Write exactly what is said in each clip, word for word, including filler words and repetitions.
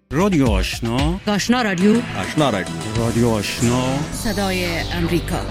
رادیو آشنا، آشنا رادیو، آشنا رادیو، رادیو آشنا، صدای امریکا.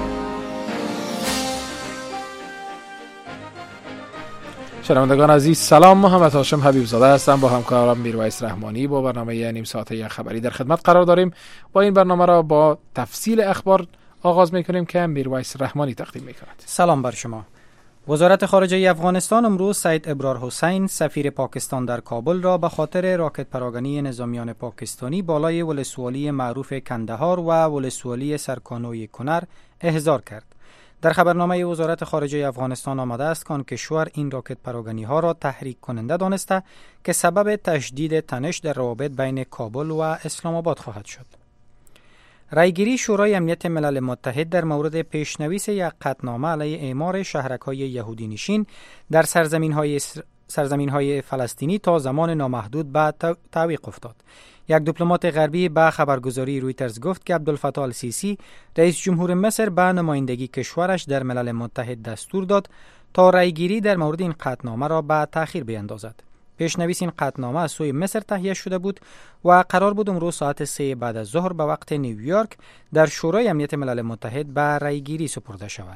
شنوندگان عزیز سلام، محمد هاشم حبیب زاده هستم. با همکارم میرویس رحمانی با برنامه نیم ساعته خبری در خدمت قرار داریم. با این برنامه را با تفصیل اخبار آغاز میکنیم که میرویس رحمانی تقدیم میکند. سلام بر شما. وزارت خارجه افغانستان امروز سید ابرار حسین سفیر پاکستان در کابل را به خاطر راکت پراگنی نظامیان پاکستانی بالای ولسوالی معروف کندهار و ولسوالی سرکانوی کنر احضار کرد. در خبرنامه وزارت خارجه افغانستان آمده است که آن کشور این راکت پراگنی ها را تحریک کننده دانسته که سبب تشدید تنش در روابط بین کابل و اسلام آباد خواهد شد. رایگیری شورای امنیت ملل متحد در مورد پیشنویس یک قطعنامه علیه اعمار شهرک‌های یهودی نشین در سرزمین‌های سرزمین‌های فلسطینی تا زمان نامحدود بعد تعویق افتاد. یک دیپلمات غربی به خبرگزاری رویترز گفت که عبدالفتاح السیسی رئیس جمهور مصر به نمایندگی کشورش در ملل متحد دستور داد تا رایگیری در مورد این قطعنامه را به تأخیر بیندازد. پیشنویس این قطعنامه از سوی مصر تهیه شده بود و قرار بود امروز ساعت سه بعد از ظهر به وقت نیویورک در شورای امنیت ملل متحد به رایگیری سپرده شود.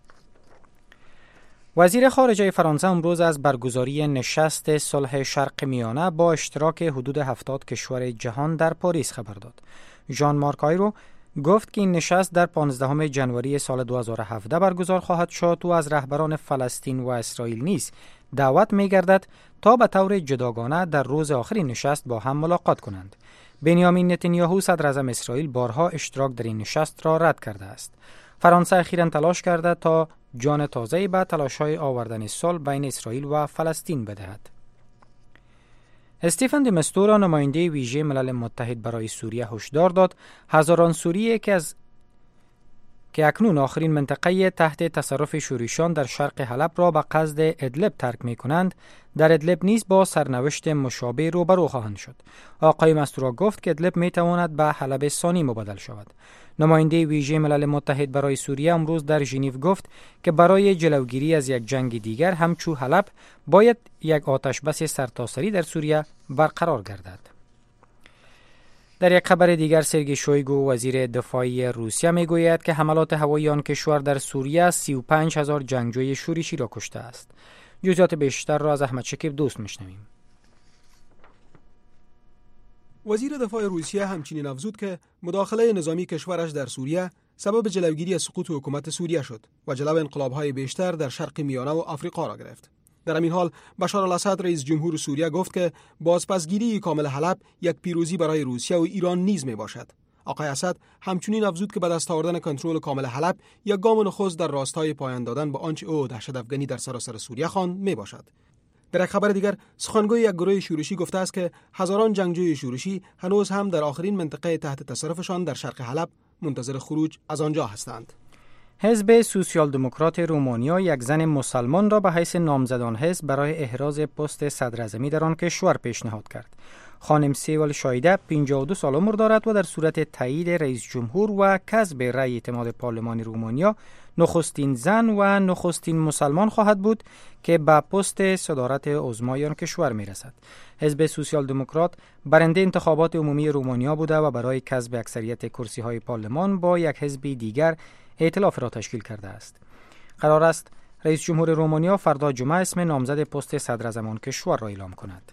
وزیر خارجه فرانسه امروز از برگزاری نشست صلح شرق میانه با اشتراک حدود هفتاد کشور جهان در پاریس خبر داد. ژان مارک آیرو گفت که این نشست در پانزدهم ژانویه سال دو هزار و هفده برگزار خواهد شد و از رهبران فلسطین و اسرائیل نیز دعوت می‌گردد تا به طور جداگانه در روز آخر نشست با هم ملاقات کنند. بنیامین نتانیاهو صدر اعظم اسرائیل بارها اشتراک در این نشست را رد کرده است. فرانسه اخیراً تلاش کرده تا جان تازه‌ای به تلاش‌های آوردن صلح بین اسرائیل و فلسطین بدهد. استیفن دی مستورا نماینده ویژه ملل متحد برای سوریه هشدار داد هزاران سوریه که از که اکنون آخرین منطقه تحت تصرف شوریشان در شرق حلب را به قصد ادلب ترک می کنند، در ادلب نیز با سرنوشت مشابه روبرو خواهند شد. آقای مستورا گفت که ادلب می تواند به حلب ثانی مبادل شود. نماینده ویژه ملل متحد برای سوریه امروز در ژنو گفت که برای جلوگیری از یک جنگ دیگر همچو حلب باید یک آتش بس سرتاسری در سوریه برقرار گردد. در یک خبر دیگر سرگئی شویگو وزیر دفاعی روسیه میگوید که حملات هوایی آن کشور در سوریه سی و پنج هزار جنگجوی شورشی را کشته است. جزئیات بیشتر را از احمد شکیب دوست میشنویم. وزیر دفاع روسیه همچنین افزود که مداخله نظامی کشورش در سوریه سبب جلوگیری سقوط حکومت سوریه شد و جلو انقلاب‌های بیشتر در شرق میانه و آفریقا را گرفت. در همین حال بشار الاسد رئیس جمهور سوریه گفت که بازپسگیری کامل حلب یک پیروزی برای روسیه و ایران نیز می باشد. آقای اسد همچنین افزود که به دست آوردن کنترل کامل حلب یک گام نخست در راستای پایان دادن به آنچه او دهشت افغانی در سراسر سوریه خواند می باشد. در یک خبر دیگر سخنگوی یک گروه شورشی گفته است که هزاران جنگجوی شورشی هنوز هم در آخرین منطقه تحت تصرفشان در شرق حلب منتظر خروج از آنجا هستند. حزب سوسیال دموکرات رومانیا یک زن مسلمان را به حیث نامزد آن حزب برای احراز پست صدراعظمی در آن کشور پیشنهاد کرد. خانم سیول شایده پنجاه و دو سال عمر دارد و در صورت تایید رئیس جمهور و کسب رأی اعتماد پارلمان رومانیا نخستین زن و نخستین مسلمان خواهد بود که به پست صدارت عظمای آن کشور میرسد. حزب سوسیال دموکرات برنده انتخابات عمومی رومانیا بوده و برای کسب اکثریت کرسی‌های پارلمان با یک حزب دیگر ائتلاف را تشکیل کرده است. قرار است رئیس جمهور رومانیا فردا جمعه اسم نامزد پست صدراعظم آن کشور را اعلام کند.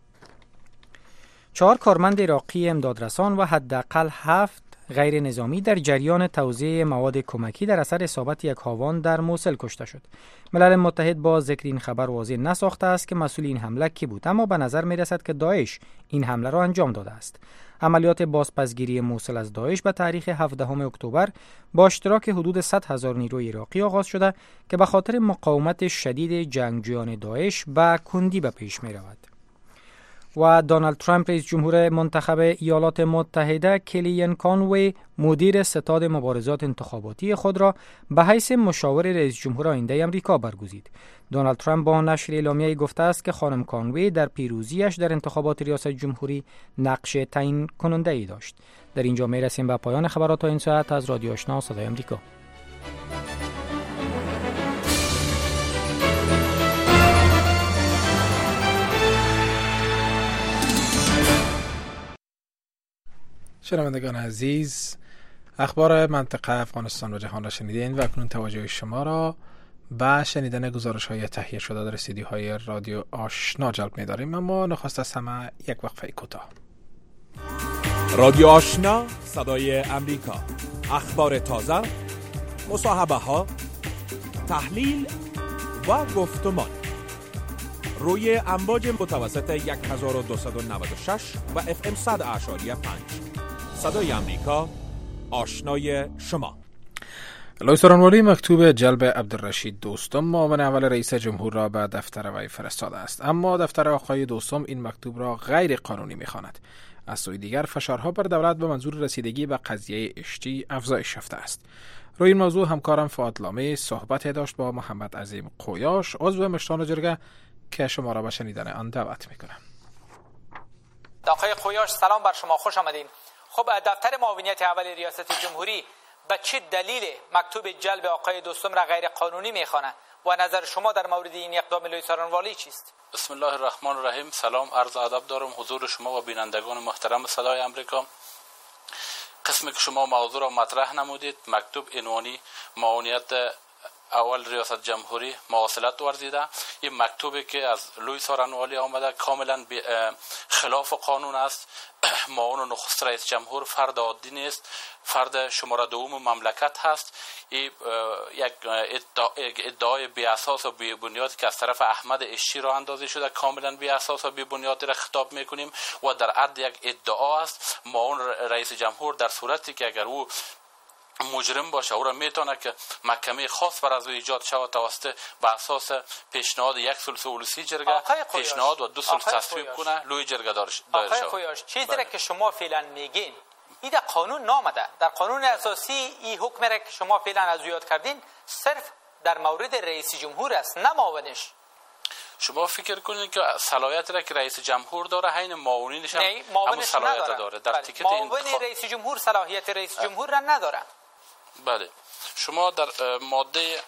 چهار کارمند عراقی امدادرسان و حداقل هفت غیر نظامی در جریان توزیع مواد کمکی در اثر اصابت یک هاوان در موصل کشته شد. ملل متحد با ذکر این خبر واضح نساخته است که مسئول این حمله کی بود، اما به نظر می رسد که داعش این حمله را انجام داده است. عملیات بازپسگیری موصل از داعش به تاریخ هفدهم اکتبر با اشتراک حدود صد هزار نیروی عراقی آغاز شده که به خاطر مقاومت شدید جنگجویان داعش به کندی به پیش می رود. و دونالد ترامپ رئیس جمهور منتخب ایالات متحده کلیان کانوی مدیر ستاد مبارزات انتخاباتی خود را به حیث مشاور رئیس جمهور آینده امریکا برگزید. دونالد ترامپ با نشر اعلامیه‌ای گفته است که خانم کانوی در پیروزیش در انتخابات ریاست جمهوری نقش تعیین کننده‌ای داشت. در اینجا میرسیم به پایان خبرات این ساعت از رادیو آشنا صدای امریکا. شنوندگان عزیز، اخبار منطقه افغانستان و جهان را شنیدین و اکنون توجه شما را به شنیدن گزارش های تهیه شده در استودیوهای رادیو آشنا جلب می‌داریم. اما نخست از همه یک وقفه کوتاه. رادیو آشنا، صدای امریکا، اخبار تازه، مصاحبه ها، تحلیل و گفتمان روی امواج متوسط هزار و دویست و نود و شش و اف ام صد اعشاری پنج. صدای امریکا، آشنای شما. لوی سورانوالی مکتوب جلب عبدالرشید دوستم معاون اول رئیس جمهور را به دفتر وی فرستاده است، اما دفتر آقای دوستم این مکتوب را غیر قانونی می‌خواند. از سوی دیگر فشارها بر دولت به منظور رسیدگی به قضیه اشتی افزایش یافته است. روی این موضوع همکارم فؤاد لامی صحبت داشت با محمد عظیم قویاش، عضو مشتان جرگه، که شما را به شنیدن آن دعوت می‌کنم. آقای قویاش سلام بر شما، خوش آمدین. خب دفتر معاونیت اول ریاست جمهوری به چه دلیل مکتوب جلب آقای دوستم را غیر قانونی می‌خواند و نظر شما در مورد این اقدام لوی سورانوالی چیست؟ بسم الله الرحمن الرحیم. سلام عرض ادب دارم حضور شما و بینندگان محترم صدای امریکا. قسمی که شما موضوع را مطرح نمودید، مکتوب عنوانی معاونیت اول ریاست جمهوری مواصلت ورزیده، این مکتوبی که از لوی سورانوالی آمده کاملا خلاف قانون است. معاون نخست رئیس جمهور فرد عادی نیست، فرد شماره دوم مملکت هست. این یک ادعای بی اساس و بی بنیاد که از طرف احمد اشی را اندازی شده، کاملا بی اساس و بی بنیاد را خطاب میکنیم و در عرض یک ادعا است. معاون رئیس جمهور در صورتی که اگر او مجرم باشه او را میتونه که محکمه خاص بر از او ایجاد شود توسط به اساس پیشنهاد یک ثلث اولوسی جرگه پیشنهاد و دو ثلث تصویب کنه لوی جرگه دار شود. آقای قویاش، چیزی را که شما فعلا میگین این در قانون نامده. در قانون اساسی این حکم را که شما فعلا از او یاد کردین صرف در مورد رئیس جمهور است، نه معاونش. شما فکر کنید که صلاحیت را که رئیس جمهور داره حین معاونینش هم همون صلاحیت داره. در تیکت معاون رئیس جمهور صلاحیت رئیس جمهور را نداره. بله، شما در ماده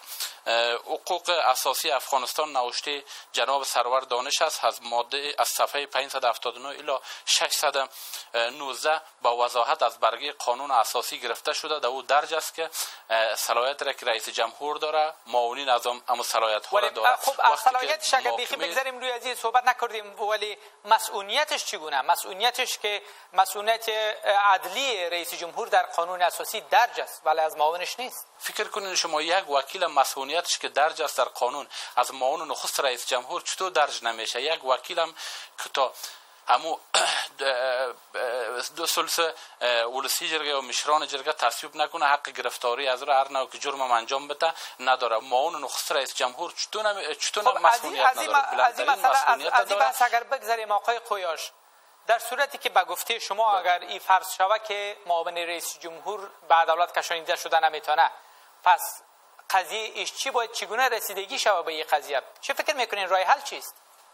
حقوق اساسی افغانستان نوشته جناب سرور دانش است، از ماده از صفحه پانصد و هفتاد و نه الی ششصد و نوزده با وضاحت از برگه قانون اساسی گرفته شده. در او درج است که صلاحیت را که رئیس جمهور داره معاونین از هم صلاحیت ها را داره. خب از صلاحیتش اگر بیخی بگذاریم روی از این صحبت نکردیم، ولی مسئولیتش چگونه؟ مسئولیتش که مسئولیت عدلی رئیس جمهور در قانون اساسی درج است ولی از معاونش نیست. فکر کنید شما یک وکیل مسئولیتش که درج است در قانون از معاون نخست رئیس جمهور چطور درج نمیشه؟ یک وکیل هم که تا همو دو ثلث ولسی جرگه و مشران جرگه تصویب نکنه حق گرفتاری از را هر نوع که جرم انجام بده نداره. معاون نخست رئیس جمهور چطور چطور مسئولیت نداره؟ از این مسئله از این بحث اگر بگذاریم آقای قویاش، در صورتی که به گفته شما اگر این فرض شود که معاون رئیس جمهور به عدالت کشانیده شده نمیتونه، پس قضیه ایش چی باید چگونه رسیدگی شود به این قضیه؟ چه فکر میکنین راه حل چیست؟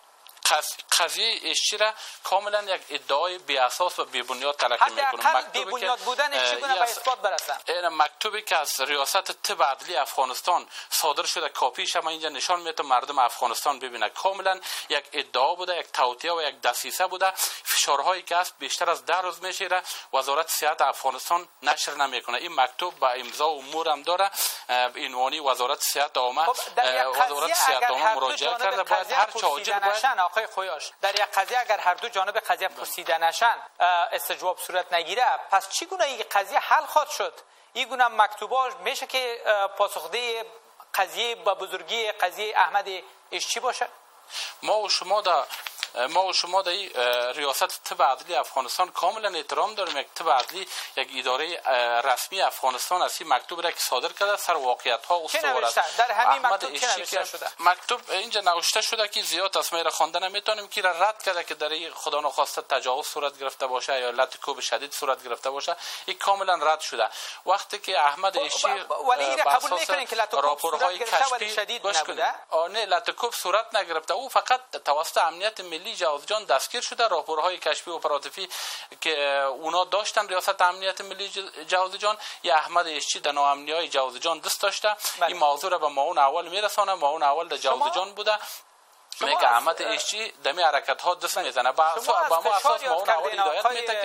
قضیه اشتی را کاملا یک ادعای بی اساس و بی بنیاد تلقی میکنم. مکتوبی بی بنیاد بودن چگونه به اثبات برسه؟ این مکتوبی که از ریاست طب عدلی افغانستان صادر شده، کاپیش ما اینجا نشان میده مردم افغانستان ببینه، کاملا یک ادعا بوده، یک توطئه و یک دسیسه بوده. فشارهایی که است بیشتر از ده روز میشه وزارت صحت افغانستان نشر نمیکنه. این مکتوب با امضا و امور هم داره، عنوانی وزارت صحت عامه وزارت صحت عامه مراجعه کرده. باید هر چاجر باید آقای قویاش در یک قضیه اگر هر دو جانب قضیه پرسیده نشن، استجواب صورت نگیره، پس چگونه این قضیه حل خواهد شد؟ این گونه مکتوباش میشه که پاسخده قضیه با بزرگی قضیه احمد اشچی باشه؟ ما و شما در ما و شما در ریاست طب عدلی افغانستان کاملا احترام داریم. یک طب عدلی یک اداره رسمی افغانستان است. این مکتوب را که صادر کرده سر واقعیت ها استوار است. در همین مکتوب چه نوشته شده؟ مکتوب اینجا نوشته شده که زیاد اسمای را خوانده نمیتونیم که را رد کرده که در این خدا نخواسته تجاوز صورت گرفته باشه یا علت کوب شدید صورت گرفته باشه. این کاملا رد شده. وقتی که احمد اشی ولی این قبول میکنین که راپورهای کشفی شدید نبوده؟ نه، لطکوب صورت نگرفته. او فقط توسط امنیت ملی جوزجان دستگیر شده. راپورهای کشفی اپراتیفی که اونا داشتن ریاست امنیت ملی جوزجان یا احمد اشچی در ناامنیای جوزجان دست داشته. این موضوع را به معاون اول میرسانه. معاون اول در جوزجان بوده. میگه احمد اشچی دمی حرکت ها دست میزنه. با اساس معاون اول هدایت میده